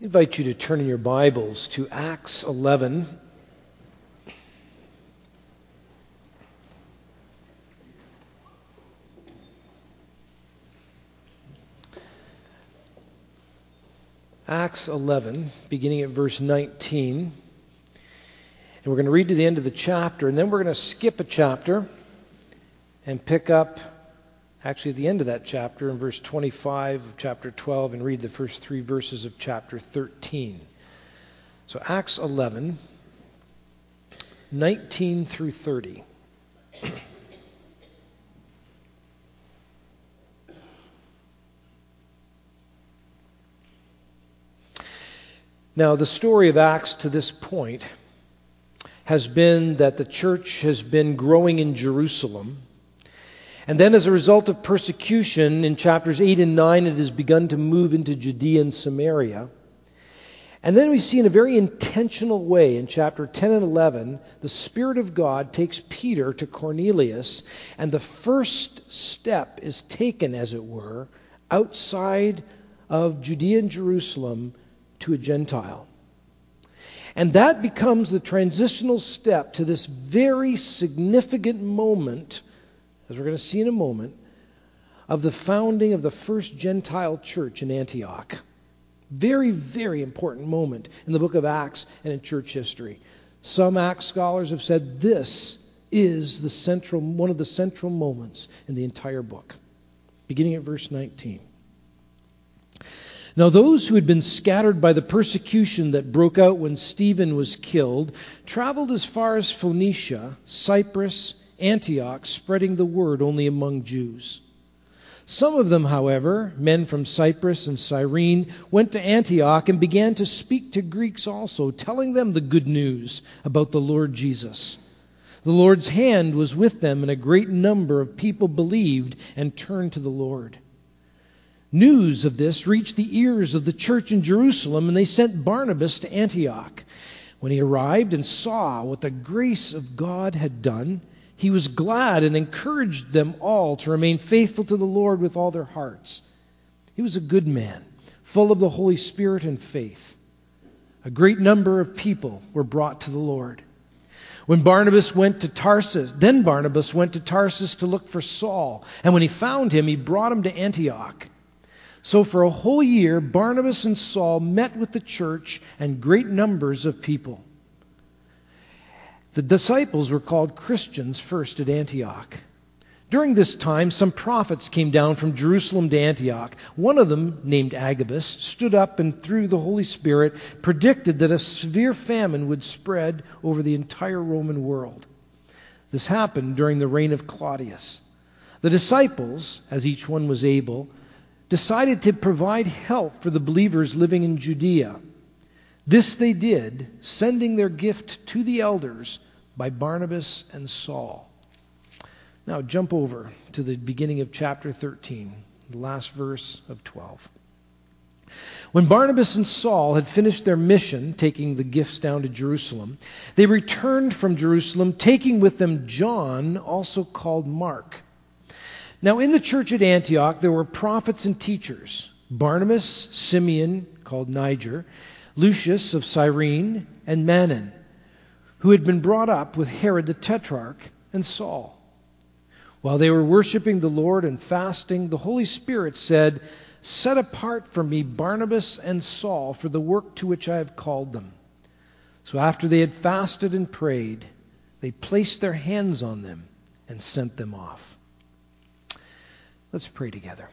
I invite you to turn in your Bibles to Acts 11. Acts 11, beginning at verse 19. And we're going to read to the end of the chapter, and then we're going to skip a chapter and pick up, actually at the end of that chapter, in verse 25 of chapter 12, and read the first 3 verses of chapter 13. So Acts 11, 19 through 30. Now, the story of Acts to this point has been that the church has been growing in Jerusalem. And then as a result of persecution, in chapters 8 and 9, it has begun to move into Judea and Samaria. And then we see in a very intentional way in chapter 10 and 11, the Spirit of God takes Peter to Cornelius, and the first step is taken, as it were, outside of Judea and Jerusalem to a Gentile. And that becomes the transitional step to this very significant moment, as we're going to see in a moment, of the founding of the first Gentile church in Antioch. Very, very important moment in the book of Acts and in church history. Some Acts scholars have said this is one of the central moments in the entire book, beginning at verse 19. Now those who had been scattered by the persecution that broke out when Stephen was killed traveled as far as Phoenicia, Cyprus, Antioch, spreading the word only among Jews. Some of them, however, men from Cyprus and Cyrene, went to Antioch and began to speak to Greeks also, telling them the good news about the Lord Jesus. The Lord's hand was with them, and a great number of people believed and turned to the Lord. News of this reached the ears of the church in Jerusalem, and they sent Barnabas to Antioch. When he arrived and saw what the grace of God had done, he was glad and encouraged them all to remain faithful to the Lord with all their hearts. He was a good man, full of the Holy Spirit and faith. A great number of people were brought to the Lord. Barnabas went to Tarsus to look for Saul, and when he found him, he brought him to Antioch. So for a whole year, Barnabas and Saul met with the church and great numbers of people. The disciples were called Christians first at Antioch. During this time, some prophets came down from Jerusalem to Antioch. One of them, named Agabus, stood up and through the Holy Spirit predicted that a severe famine would spread over the entire Roman world. This happened during the reign of Claudius. The disciples, as each one was able, decided to provide help for the believers living in Judea. This they did, sending their gift to the elders by Barnabas and Saul. Now jump over to the beginning of chapter 13, the last verse of 12. When Barnabas and Saul had finished their mission, taking the gifts down to Jerusalem, they returned from Jerusalem, taking with them John, also called Mark. Now in the church at Antioch there were prophets and teachers: Barnabas, Simeon, called Niger, Lucius of Cyrene, and Manon, who had been brought up with Herod the Tetrarch, and Saul. While they were worshiping the Lord and fasting, the Holy Spirit said, "Set apart for me Barnabas and Saul for the work to which I have called them." So after they had fasted and prayed, they placed their hands on them and sent them off. Let's pray together.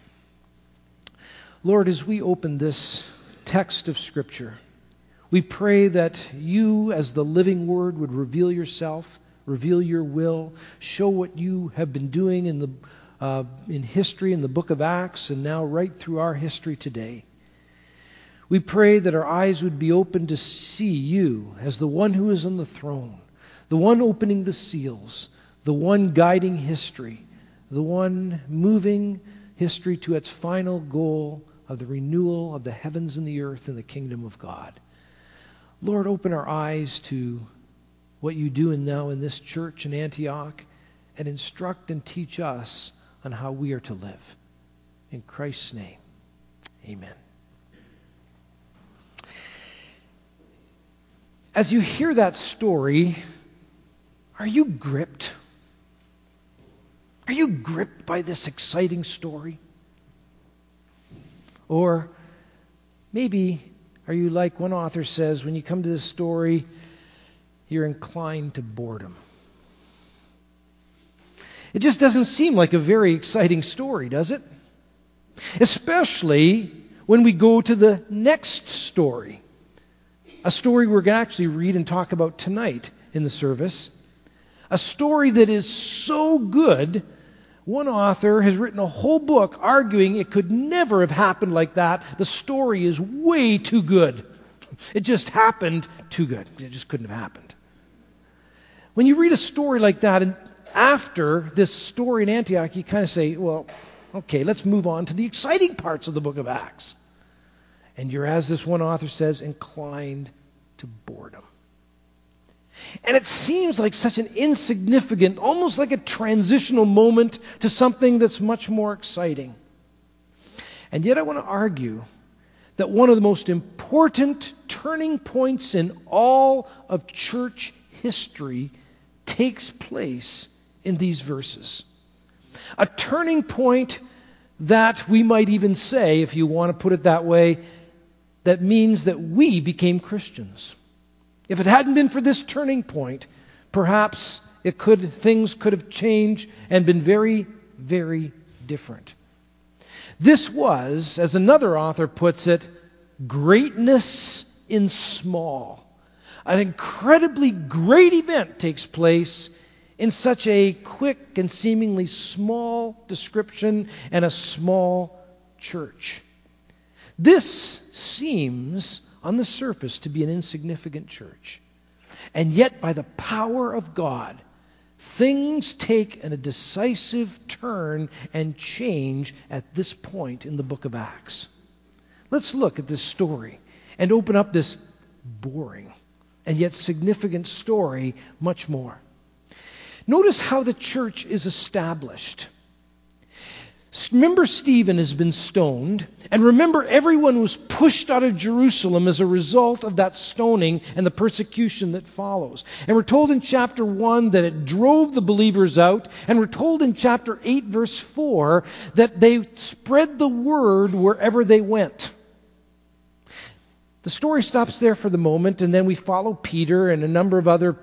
Lord, as we open this text of Scripture, we pray that you, as the living Word, would reveal yourself, reveal your will, show what you have been doing in history, in the book of Acts, and now right through our history today. We pray that our eyes would be open to see you as the one who is on the throne, the one opening the seals, the one guiding history, the one moving history to its final goal of the renewal of the heavens and the earth in the kingdom of God. Lord, open our eyes to what you do now in this church in Antioch, and instruct and teach us on how we are to live. In Christ's name, amen. As you hear that story, are you gripped? Are you gripped by this exciting story? Or maybe are you like one author says, when you come to this story, you're inclined to boredom. It just doesn't seem like a very exciting story, does it? Especially when we go to the next story. A story we're going to actually read and talk about tonight in the service. A story that is so good, one author has written a whole book arguing it could never have happened like that. The story is way too good. It just happened too good. It just couldn't have happened. When you read a story like that, and after this story in Antioch, you kind of say, well, okay, let's move on to the exciting parts of the book of Acts. And you're, as this one author says, inclined to boredom. And it seems like such an insignificant, almost like a transitional moment to something that's much more exciting. And yet I want to argue that one of the most important turning points in all of church history takes place in these verses. A turning point that we might even say, if you want to put it that way, that means that we became Christians. If it hadn't been for this turning point, perhaps things could have changed and been very, very different. This was, as another author puts it, greatness in small. An incredibly great event takes place in such a quick and seemingly small description and a small church. This seems, on the surface, to be an insignificant church. And yet, by the power of God, things take a decisive turn and change at this point in the book of Acts. Let's look at this story and open up this boring and yet significant story much more. Notice how the church is established. Remember, Stephen has been stoned, and remember, everyone was pushed out of Jerusalem as a result of that stoning and the persecution that follows. And we're told in chapter 1 that it drove the believers out, and we're told in chapter 8, verse 4, that they spread the word wherever they went. The story stops there for the moment, and then we follow Peter and a number of other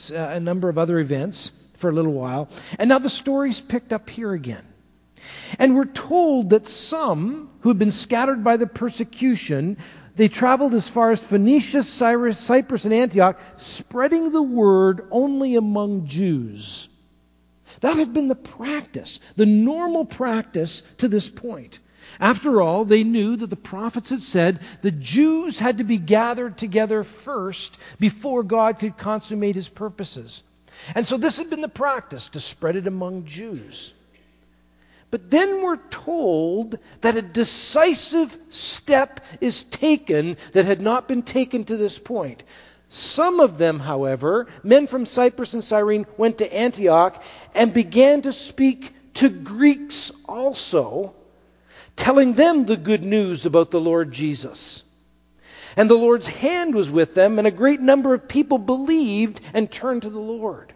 events for a little while. And now the story's picked up here again. And we're told that some who had been scattered by the persecution, they traveled as far as Phoenicia, Cyprus, and Antioch, spreading the word only among Jews. That had been the practice, the normal practice to this point. After all, they knew that the prophets had said the Jews had to be gathered together first before God could consummate His purposes. And so this had been the practice, to spread it among Jews. But then we're told that a decisive step is taken that had not been taken to this point. Some of them, however, men from Cyprus and Cyrene, went to Antioch and began to speak to Greeks also, telling them the good news about the Lord Jesus. And the Lord's hand was with them, and a great number of people believed and turned to the Lord.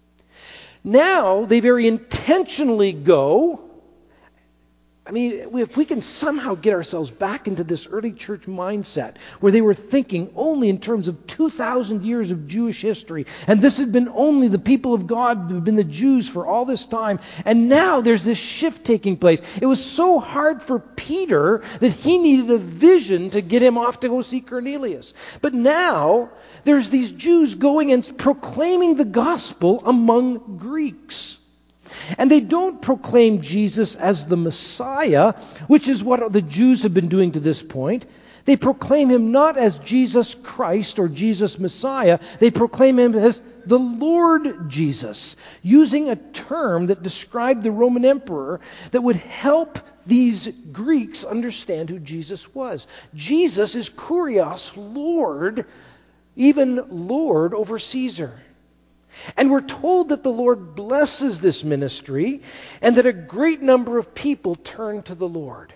Now they very intentionally go. I mean, if we can somehow get ourselves back into this early church mindset where they were thinking only in terms of 2,000 years of Jewish history, and this had been only the people of God who have been the Jews for all this time, and now there's this shift taking place. It was so hard for Peter that he needed a vision to get him off to go see Cornelius. But now there's these Jews going and proclaiming the gospel among Greeks. And they don't proclaim Jesus as the Messiah, which is what the Jews have been doing to this point. They proclaim Him not as Jesus Christ or Jesus Messiah. They proclaim Him as the Lord Jesus, using a term that described the Roman emperor that would help these Greeks understand who Jesus was. Jesus is Kurios, Lord, even Lord over Caesar. And we're told that the Lord blesses this ministry and that a great number of people turn to the Lord.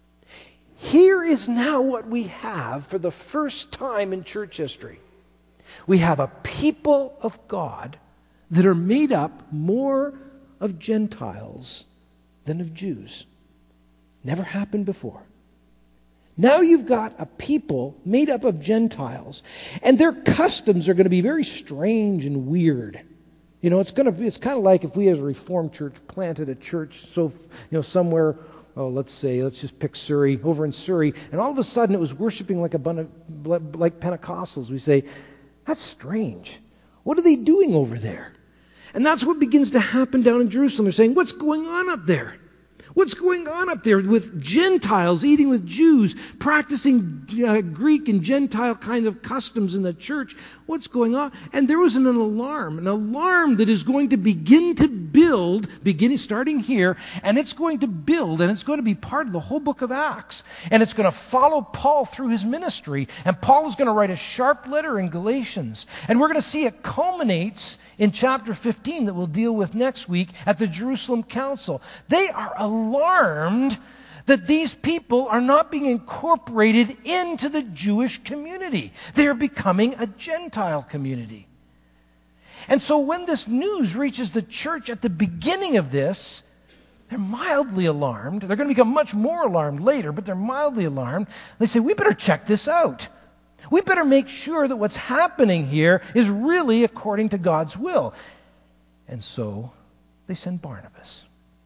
Here is now what we have for the first time in church history. We have a people of God that are made up more of Gentiles than of Jews. Never happened before. Now you've got a people made up of Gentiles, and their customs are going to be very strange and weird. You know, it's kind of like if we as a Reformed church planted a church somewhere, let's just pick Surrey, over in Surrey, and all of a sudden it was worshiping like Pentecostals. We say, that's strange. What are they doing over there? And that's what begins to happen down in Jerusalem. They're saying, what's going on up there? What's going on up there with Gentiles eating with Jews, practicing Greek and Gentile kind of customs in the church? What's going on? And there was an alarm that is going to begin to build, starting here, and it's going to build, and it's going to be part of the whole book of Acts. And it's going to follow Paul through his ministry. And Paul is going to write a sharp letter in Galatians. And we're going to see it culminates in chapter 15 that we'll deal with next week at the Jerusalem Council. They are alarmed that these people are not being incorporated into the Jewish community. They are becoming a Gentile community. And so when this news reaches the church at the beginning of this, they're mildly alarmed. They're going to become much more alarmed later, but they're mildly alarmed. They say, we better check this out. We better make sure that what's happening here is really according to God's will. And so they send Barnabas.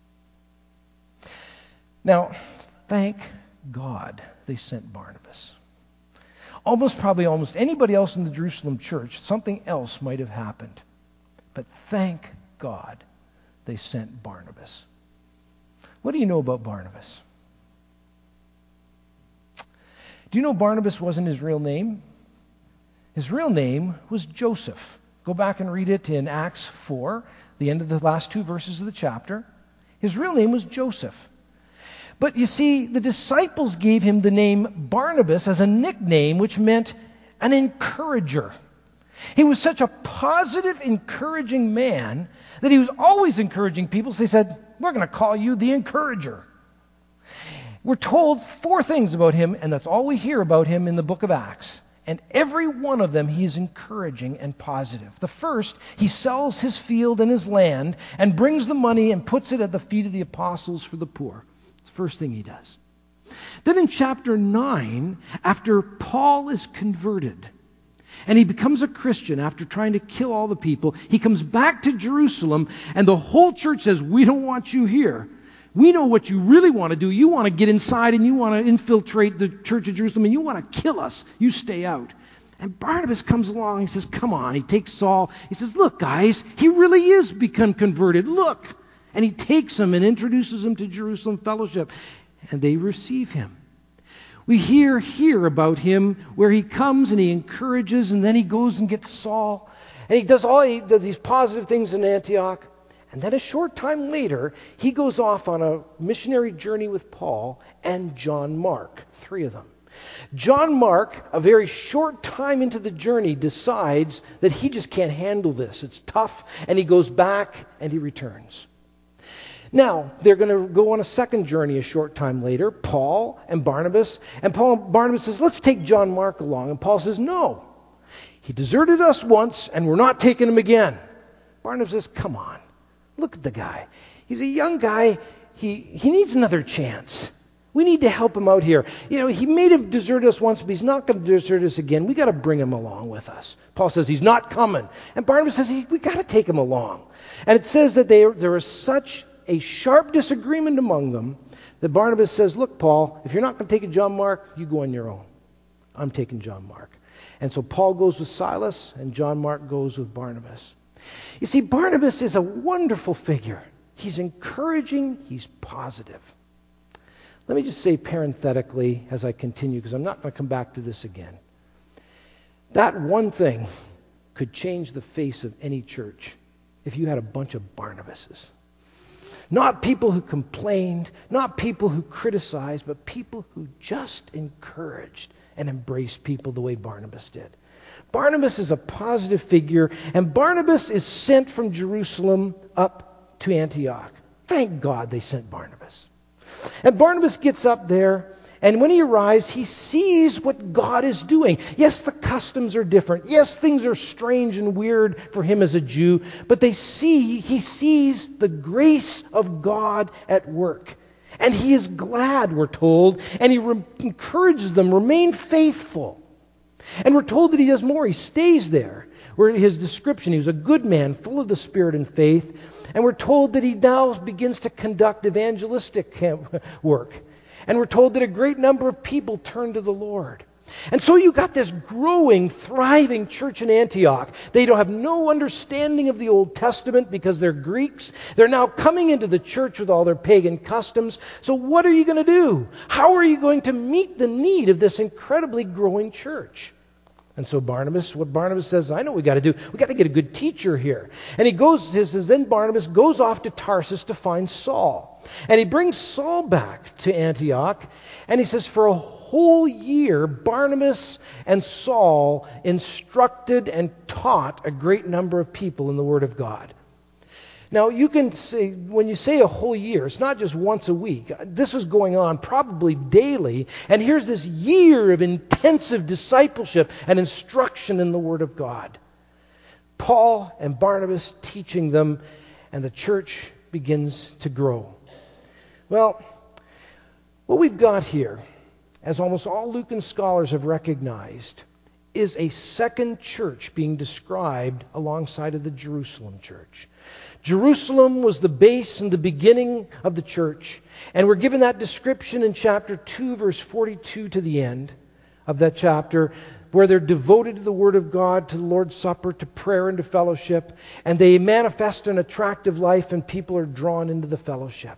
Now, thank God they sent Barnabas. Almost anybody else in the Jerusalem church, something else might have happened. But thank God they sent Barnabas. What do you know about Barnabas? Do you know Barnabas wasn't his real name? His real name was Joseph. Go back and read it in Acts 4, the end of the last 2 verses of the chapter. His real name was Joseph. But you see, the disciples gave him the name Barnabas as a nickname, which meant an encourager. He was such a positive, encouraging man that he was always encouraging people. So they said, we're going to call you the encourager. We're told 4 things about him, and that's all we hear about him in the book of Acts. And every one of them he is encouraging and positive. The first, he sells his field and his land and brings the money and puts it at the feet of the apostles for the poor. It's the first thing he does. Then in chapter 9, after Paul is converted, and he becomes a Christian after trying to kill all the people, he comes back to Jerusalem, and the whole church says, we don't want you here. We know what you really want to do. You want to get inside and you want to infiltrate the church of Jerusalem and you want to kill us. You stay out. And Barnabas comes along and he says, come on. He takes Saul. He says, look, guys, he really is become converted. Look. And he takes him and introduces him to Jerusalem Fellowship. And they receive him. We hear here about him where he comes and he encourages, and then he goes and gets Saul. And he does these positive things in Antioch. And then a short time later, he goes off on a missionary journey with Paul and John Mark, 3 of them. John Mark, a very short time into the journey, decides that he just can't handle this. It's tough, and he goes back and he returns. Now, they're going to go on a second journey a short time later, Paul and Barnabas. And Barnabas says, let's take John Mark along. And Paul says, no. He deserted us once, and we're not taking him again. Barnabas says, come on. Look at the guy. He's a young guy. He needs another chance. We need to help him out here. You know, he may have deserted us once, but he's not going to desert us again. We got to bring him along with us. Paul says he's not coming. And Barnabas says we got to take him along. And it says that there was such a sharp disagreement among them that Barnabas says, look, Paul, if you're not going to take a John Mark, you go on your own. I'm taking John Mark. And so Paul goes with Silas, and John Mark goes with Barnabas. You see, Barnabas is a wonderful figure. He's encouraging. He's positive. Let me just say parenthetically as I continue, because I'm not going to come back to this again. That one thing could change the face of any church if you had a bunch of Barnabases. Not people who complained, not people who criticized, but people who just encouraged and embraced people the way Barnabas did. Barnabas is a positive figure, and Barnabas is sent from Jerusalem up to Antioch. Thank God they sent Barnabas. And Barnabas gets up there, And when he arrives, he sees what God is doing. Yes, the customs are different. Yes, things are strange and weird for him as a Jew. But he sees the grace of God at work. And he is glad, we're told. And he encourages them, remain faithful. And we're told that he does more. He stays there. Where his description, he was a good man, full of the Spirit and faith. And we're told that he now begins to conduct evangelistic work. And we're told that a great number of people turn to the Lord. And so you got this growing, thriving church in Antioch. They don't have no understanding of the Old Testament because they're Greeks. They're now coming into the church with all their pagan customs. So what are you going to do? How are you going to meet the need of this incredibly growing church? And so what Barnabas says, I know what we got to do. We got to get a good teacher here. And then Barnabas goes off to Tarsus to find Saul. And he brings Saul back to Antioch. And he says, for a whole year, Barnabas and Saul instructed and taught a great number of people in the Word of God. Now, you can say, when you say a whole year, it's not just once a week. This was going on probably daily. And here's this year of intensive discipleship and instruction in the Word of God. Paul and Barnabas teaching them, and the church begins to grow. Well, what we've got here, as almost all Lucan scholars have recognized, is a second church being described alongside of the Jerusalem church. Jerusalem was the base and the beginning of the church, and we're given that description in chapter 2, verse 42 to the end of that chapter, where they're devoted to the Word of God, to the Lord's Supper, to prayer and to fellowship, and they manifest an attractive life and people are drawn into the fellowship.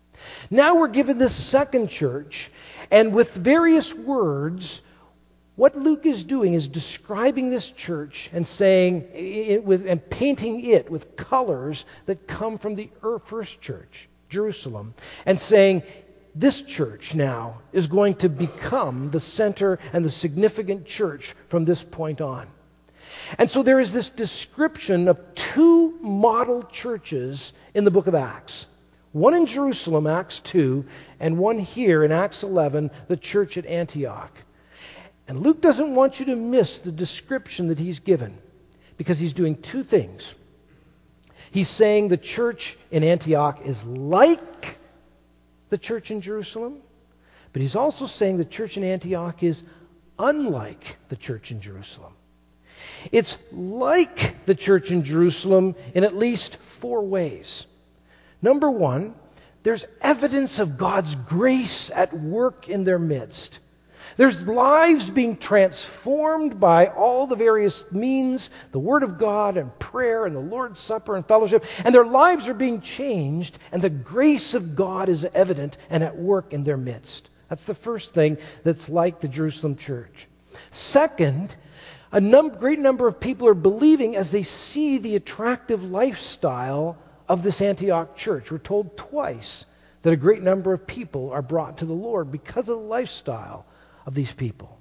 Now we're given this second church, and with various words, what Luke is doing is describing this church and saying and painting it with colors that come from the first church, Jerusalem, and saying this church now is going to become the center and the significant church from this point on. And so there is this description of two model churches in the book of Acts. One in Jerusalem, Acts 2, and one here in Acts 11, the church at Antioch. And Luke doesn't want you to miss the description that he's given, because he's doing two things. He's saying the church in Antioch is like the church in Jerusalem, but he's also saying the church in Antioch is unlike the church in Jerusalem. It's like the church in Jerusalem in at least four ways. Number one, there's evidence of God's grace at work in their midst. There's lives being transformed by all the various means, the Word of God and prayer and the Lord's Supper and fellowship, and their lives are being changed, and the grace of God is evident and at work in their midst. That's the first thing that's like the Jerusalem church. Second, a great number of people are believing as they see the attractive lifestyle of this Antioch church. We're told twice that a great number of people are brought to the Lord because of the lifestyle of these people.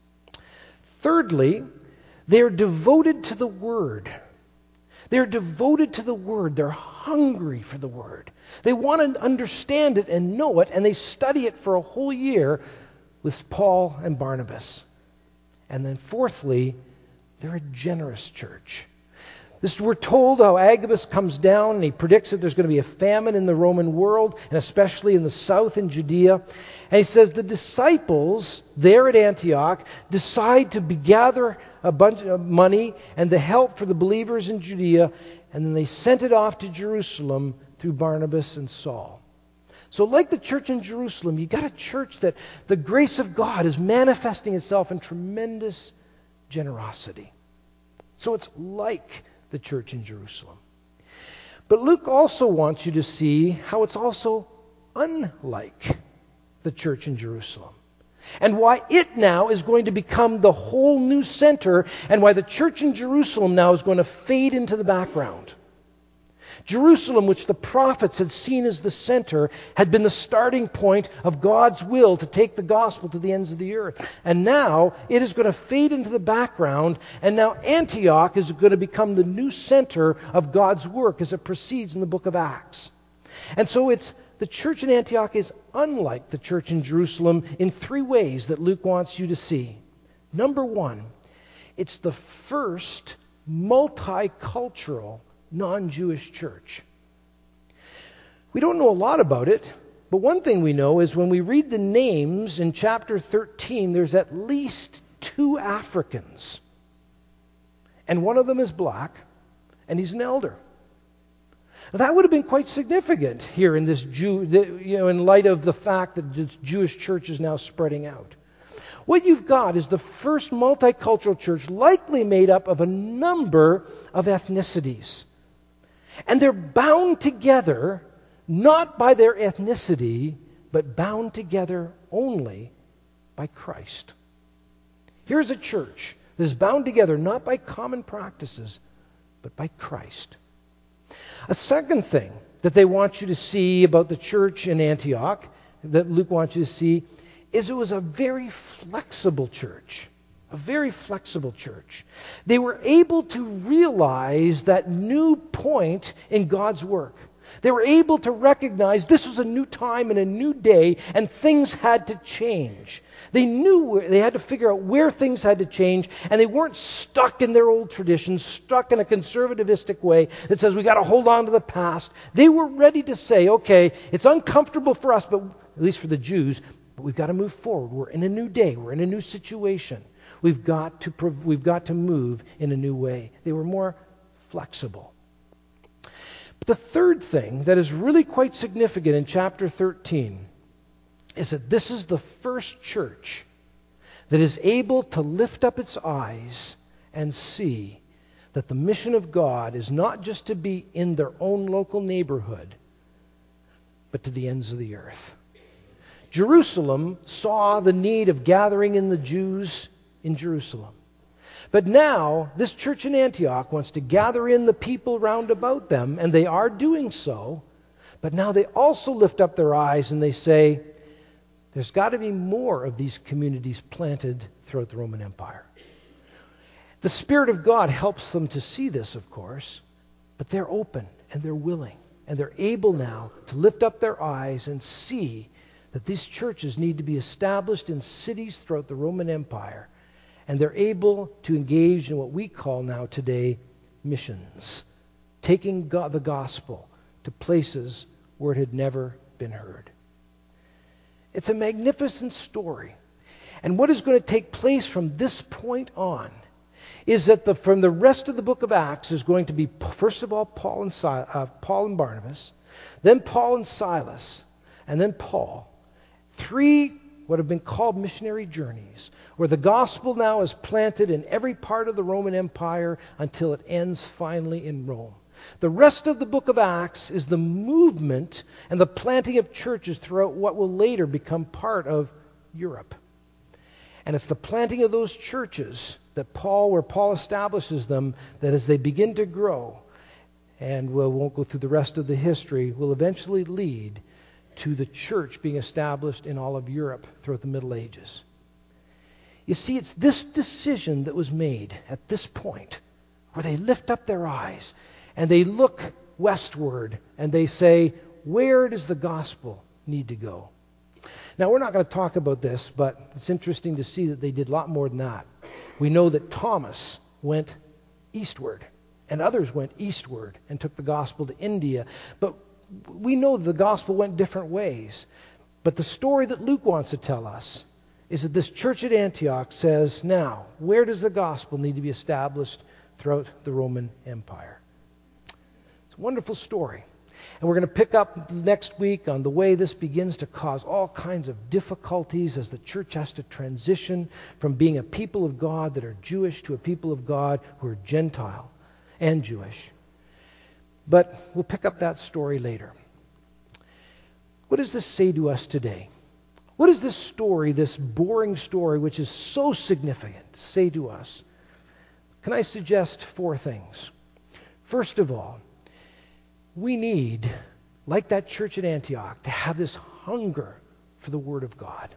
Thirdly, they're devoted to the Word. They're devoted to the Word. They're hungry for the Word. They want to understand it and know it, and they study it for a whole year with Paul and Barnabas. And then fourthly, they're a generous church. We're told how Agabus comes down and he predicts that there's going to be a famine in the Roman world, and especially in the south in Judea. And he says the disciples there at Antioch decide to gather a bunch of money and the help for the believers in Judea, and then they sent it off to Jerusalem through Barnabas and Saul. So like the church in Jerusalem, you got a church that the grace of God is manifesting itself in tremendous generosity. So it's like the church in Jerusalem. But Luke also wants you to see how it's also unlike the church in Jerusalem, and why it now is going to become the whole new center, and why the church in Jerusalem now is going to fade into the background. Jerusalem, which the prophets had seen as the center, had been the starting point of God's will to take the gospel to the ends of the earth. And now it is going to fade into the background, and now Antioch is going to become the new center of God's work as it proceeds in the book of Acts. And so it's the church in Antioch is unlike the church in Jerusalem in three ways that Luke wants you to see. Number one, it's the first multicultural non-Jewish church. We don't know a lot about it, but one thing we know is when we read the names in chapter 13, there's at least 2 Africans. And one of them is black, and he's an elder. Now, that would have been quite significant here in this in light of the fact that this Jewish church is now spreading out. What you've got is the first multicultural church, likely made up of a number of ethnicities. And they're bound together, not by their ethnicity, but bound together only by Christ. Here's a church that is bound together not by common practices, but by Christ. A second thing that they want you to see about the church in Antioch, that Luke wants you to see, is it was a very flexible church. A very flexible church. They were able to realize that new point in God's work. They were able to recognize this was a new time and a new day, and things had to change. They knew they had to figure out where things had to change, and they weren't stuck in their old traditions, stuck in a conservatistic way that says we got to hold on to the past. They were ready to say, okay, it's uncomfortable for us, but at least for the Jews, but we've got to move forward. We're in a new day. We're in a new situation. We've got to move in a new way. They were more flexible. But the third thing that is really quite significant in chapter 13 is that this is the first church that is able to lift up its eyes and see that the mission of God is not just to be in their own local neighborhood, but to the ends of the earth. Jerusalem saw the need of gathering in the Jews in Jerusalem. But now, this church in Antioch wants to gather in the people round about them, and they are doing so. But now they also lift up their eyes and they say, there's got to be more of these communities planted throughout the Roman Empire. The Spirit of God helps them to see this, of course, but they're open and they're willing, and they're able now to lift up their eyes and see that these churches need to be established in cities throughout the Roman Empire. And they're able to engage in what we call now today missions, taking the gospel to places where it had never been heard. It's a magnificent story. And what is going to take place from this point on is that from the rest of the book of Acts is going to be, first of all, Paul and Barnabas, then Paul and Silas, and then Paul. 3 what have been called missionary journeys, where the gospel now is planted in every part of the Roman Empire until it ends finally in Rome. The rest of the book of Acts is the movement and the planting of churches throughout what will later become part of Europe. And it's the planting of those churches that where Paul establishes them, that as they begin to grow, and we won't go through the rest of the history, will eventually lead to the church being established in all of Europe throughout the Middle Ages. You see, it's this decision that was made at this point where they lift up their eyes and they look westward and they say, where does the gospel need to go? Now, we're not going to talk about this, but it's interesting to see that they did a lot more than that. We know that Thomas went eastward and others went eastward and took the gospel to India, but we know the gospel went different ways. But the story that Luke wants to tell us is that this church at Antioch says, now, where does the gospel need to be established throughout the Roman Empire? It's a wonderful story. And we're going to pick up next week on the way this begins to cause all kinds of difficulties as the church has to transition from being a people of God that are Jewish to a people of God who are Gentile and Jewish. But we'll pick up that story later. What does this say to us today? What does this story, this boring story, which is so significant, say to us? Can I suggest 4 things? First of all, we need, like that church at Antioch, to have this hunger for the Word of God.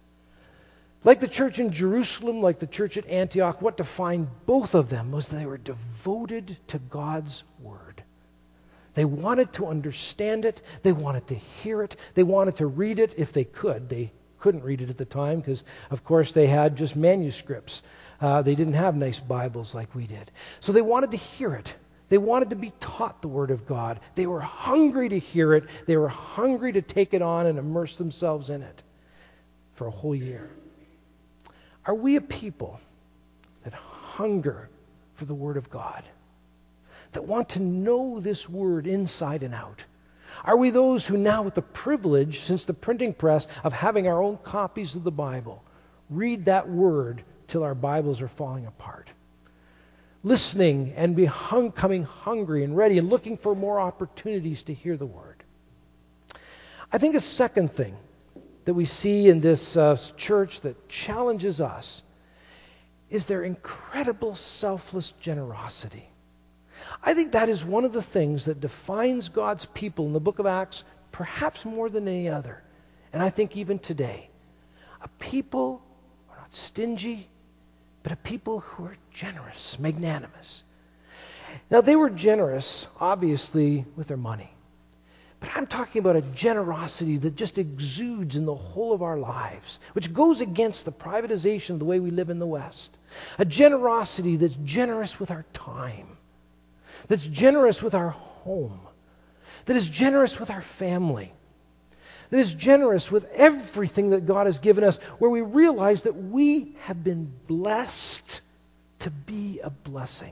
Like the church in Jerusalem, like the church at Antioch, what defined both of them was they were devoted to God's Word. They wanted to understand it. They wanted to hear it. They wanted to read it if they could. They couldn't read it at the time because, of course, they had just manuscripts. They didn't have nice Bibles like we did. So they wanted to hear it. They wanted to be taught the Word of God. They were hungry to hear it. They were hungry to take it on and immerse themselves in it for a whole year. Are we a people that hunger for the Word of God? That want to know this Word inside and out? Are we those who now, with the privilege, since the printing press, of having our own copies of the Bible, read that Word till our Bibles are falling apart? Listening and coming hungry and ready and looking for more opportunities to hear the Word. I think a second thing that we see in this church that challenges us is their incredible selfless generosity. I think that is one of the things that defines God's people in the book of Acts perhaps more than any other. And I think even today, a people who are not stingy, but a people who are generous, magnanimous. Now, they were generous, obviously, with their money. But I'm talking about a generosity that just exudes in the whole of our lives, which goes against the privatization of the way we live in the West. A generosity that's generous with our time, that's generous with our home, that is generous with our family, that is generous with everything that God has given us, where we realize that we have been blessed to be a blessing.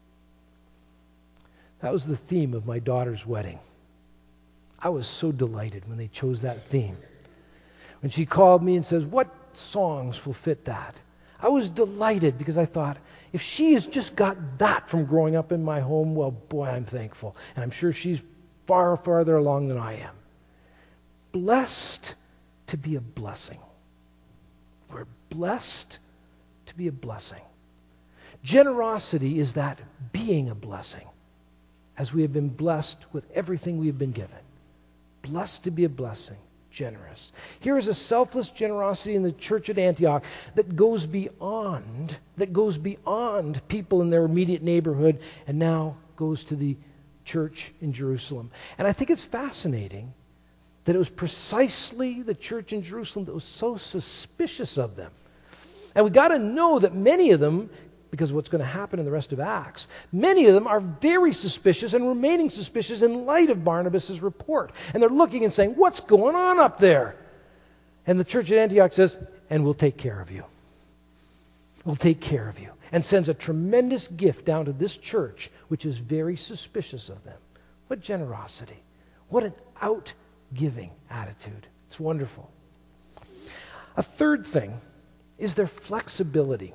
That was the theme of my daughter's wedding. I was so delighted when they chose that theme. When she called me and says, "What songs will fit that?" I was delighted because I thought, if she has just got that from growing up in my home, well, boy, I'm thankful. And I'm sure she's far farther along than I am. Blessed to be a blessing. We're blessed to be a blessing. Generosity is that being a blessing, as we have been blessed with everything we have been given. Blessed to be a blessing. Generous. Here is a selfless generosity in the church at Antioch that goes beyond people in their immediate neighborhood and now goes to the church in Jerusalem. And I think it's fascinating that it was precisely the church in Jerusalem that was so suspicious of them. And we got to know that many of them, because of what's going to happen in the rest of Acts, many of them are very suspicious and remaining suspicious in light of Barnabas' report. And they're looking and saying, "What's going on up there?" And the church at Antioch says, "And we'll take care of you. We'll take care of you." And sends a tremendous gift down to this church, which is very suspicious of them. What generosity. What an outgiving attitude. It's wonderful. A third thing is their flexibility.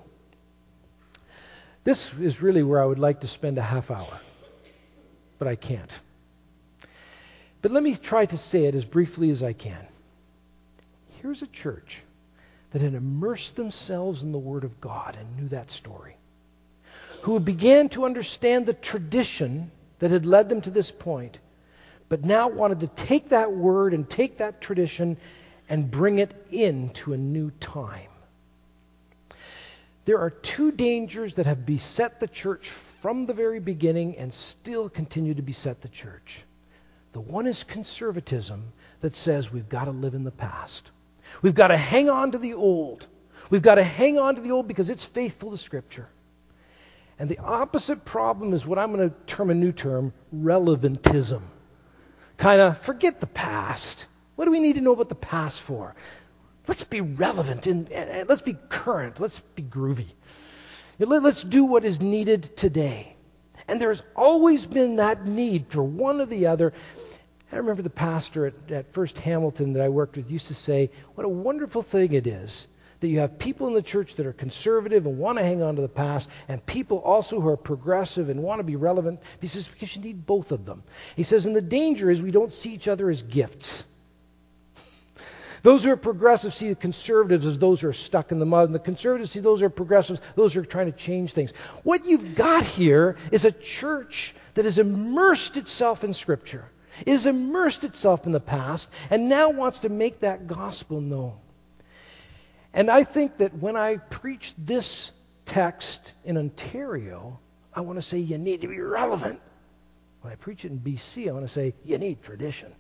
This is really where I would like to spend a half hour, but I can't. But let me try to say it as briefly as I can. Here's a church that had immersed themselves in the Word of God and knew that story, who began to understand the tradition that had led them to this point, but now wanted to take that Word and take that tradition and bring it into a new time. There are two dangers that have beset the church from the very beginning and still continue to beset the church. The one is conservatism that says we've got to live in the past. We've got to hang on to the old. We've got to hang on to the old because it's faithful to Scripture. And the opposite problem is what I'm going to term a new term, relevantism. Kind of forget the past. What do we need to know about the past for? Let's be relevant and let's be current. Let's be groovy. Let's do what is needed today. And there's always been that need for one or the other. I remember the pastor at First Hamilton that I worked with used to say, what a wonderful thing it is that you have people in the church that are conservative and want to hang on to the past, and people also who are progressive and want to be relevant. He says, because you need both of them. He says, and the danger is we don't see each other as gifts. Those who are progressive see the conservatives as those who are stuck in the mud, and the conservatives see those who are progressives, those who are trying to change things. What you've got here is a church that has immersed itself in Scripture, is immersed itself in the past, and now wants to make that gospel known. And I think that when I preach this text in Ontario, I want to say you need to be relevant. When I preach it in BC, I want to say, you need tradition.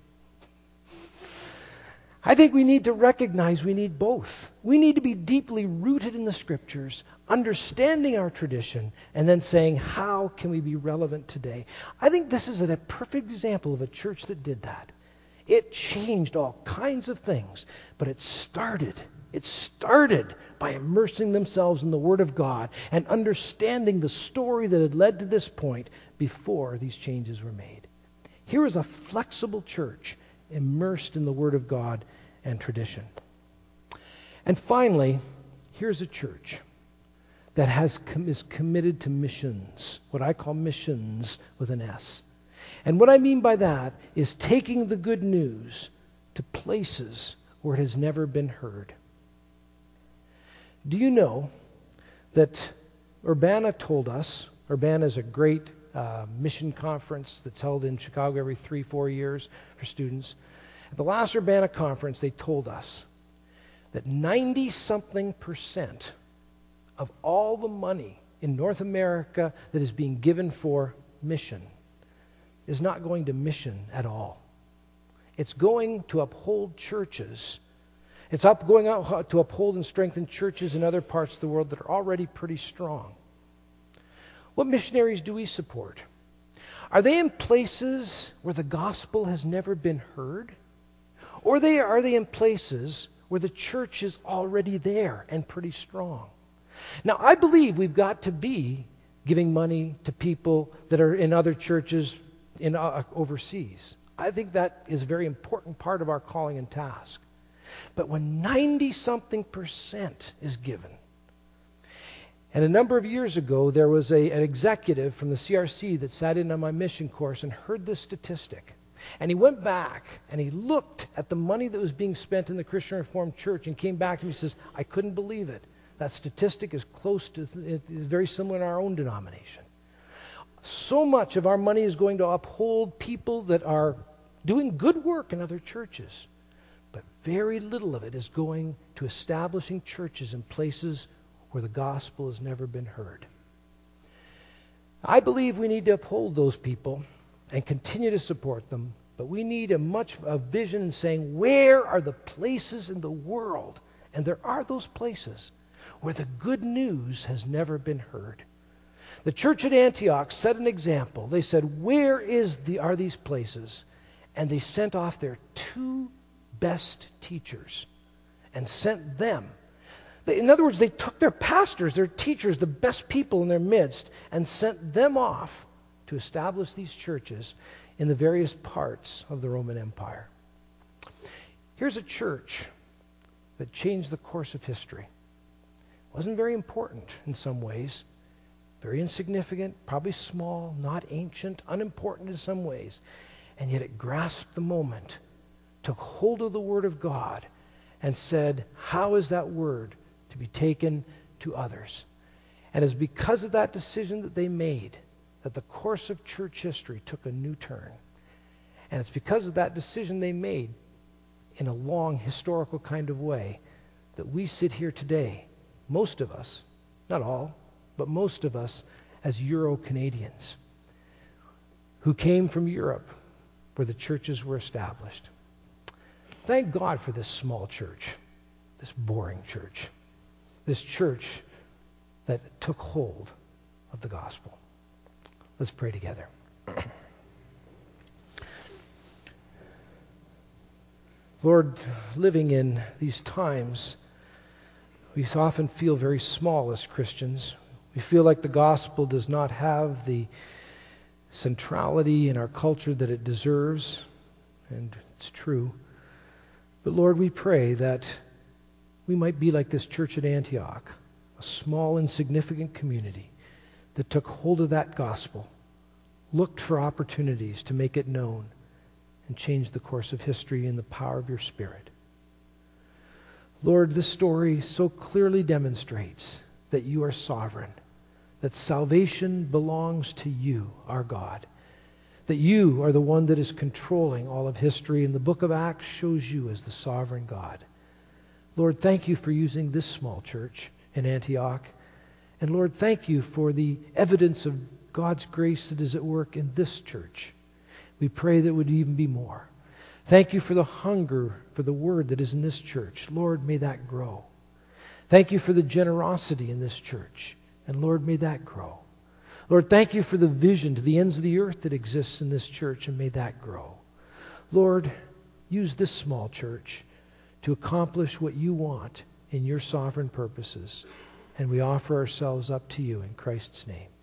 I think we need to recognize we need both. We need to be deeply rooted in the Scriptures, understanding our tradition, and then saying, how can we be relevant today? I think this is a perfect example of a church that did that. It changed all kinds of things, but it started by immersing themselves in the Word of God and understanding the story that had led to this point before these changes were made. Here is a flexible church immersed in the Word of God and tradition. And finally, here's a church that is committed to missions, what I call missions with an S. And what I mean by that is taking the good news to places where it has never been heard. Do you know that Urbana told us, Urbana is a great mission conference that's held in Chicago every 3-4 years for students. At the last Urbana conference, they told us that 90-something% of all the money in North America that is being given for mission is not going to mission at all. It's going to uphold churches. It's going out to uphold and strengthen churches in other parts of the world that are already pretty strong. What missionaries do we support? Are they in places where the gospel has never been heard? Or are they in places where the church is already there and pretty strong? Now, I believe we've got to be giving money to people that are in other churches overseas. I think that is a very important part of our calling and task. But when 90-something% is given, and a number of years ago there was an executive from the CRC that sat in on my mission course and heard this statistic. And he went back and he looked at the money that was being spent in the Christian Reformed Church and came back to me and says, I couldn't believe it. That statistic is very similar in our own denomination. So much of our money is going to uphold people that are doing good work in other churches. But very little of it is going to establishing churches in places where the gospel has never been heard. I believe we need to uphold those people and continue to support them, but we need a vision in saying, where are the places in the world, and there are those places, where the good news has never been heard. The church at Antioch set an example. They said, where are these places? And they sent off their 2 best teachers and sent them. In other words, they took their pastors, their teachers, the best people in their midst, and sent them off to establish these churches in the various parts of the Roman Empire. Here's a church that changed the course of history. It wasn't very important in some ways, very insignificant, probably small, not ancient, unimportant in some ways, and yet it grasped the moment, took hold of the Word of God, and said, how is that Word to be taken to others? And it's because of that decision that they made that the course of church history took a new turn. And it's because of that decision they made in a long historical kind of way that we sit here today, most of us, not all, but most of us as Euro-Canadians who came from Europe where the churches were established. Thank God for this small church, this boring church, this church that took hold of the gospel. Let's pray together. Lord, living in these times, we often feel very small as Christians. We feel like the gospel does not have the centrality in our culture that it deserves, and it's true. But Lord, we pray that we might be like this church at Antioch, a small, insignificant community that took hold of that gospel, looked for opportunities to make it known, and changed the course of history in the power of your Spirit. Lord, this story so clearly demonstrates that you are sovereign, that salvation belongs to you, our God, that you are the one that is controlling all of history, and the book of Acts shows you as the sovereign God. Lord, thank you for using this small church in Antioch. And Lord, thank you for the evidence of God's grace that is at work in this church. We pray that it would even be more. Thank you for the hunger for the word that is in this church. Lord, may that grow. Thank you for the generosity in this church. And Lord, may that grow. Lord, thank you for the vision to the ends of the earth that exists in this church, and may that grow. Lord, use this small church to accomplish what you want in your sovereign purposes. And we offer ourselves up to you in Christ's name.